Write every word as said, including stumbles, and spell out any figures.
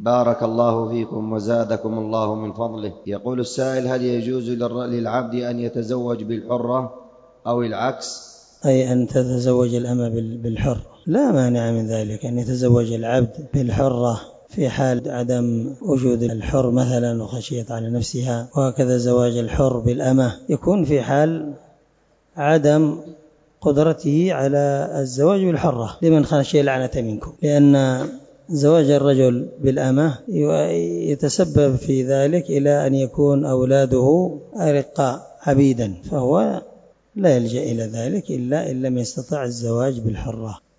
بارك الله فيكم وزادكم الله من فضله. يقول السائل: هل يجوز للعبد أن يتزوج بالحرة أو العكس؟ أي أن تتزوج الأمة بالحر، لا مانع من ذلك، أن يتزوج العبد بالحرة في حال عدم وجود الحر مثلا وخشيت على نفسها، وهكذا زواج الحر بالأمة يكون في حال عدم قدرته على الزواج بالحرة لمن خشي اللعنة منكم، لأن زواج الرجل بالأمة يتسبب في ذلك إلى أن يكون أولاده أرقاء عبيدا، فهو لا يلجأ إلى ذلك إلا إن لم يستطع الزواج بالحرة.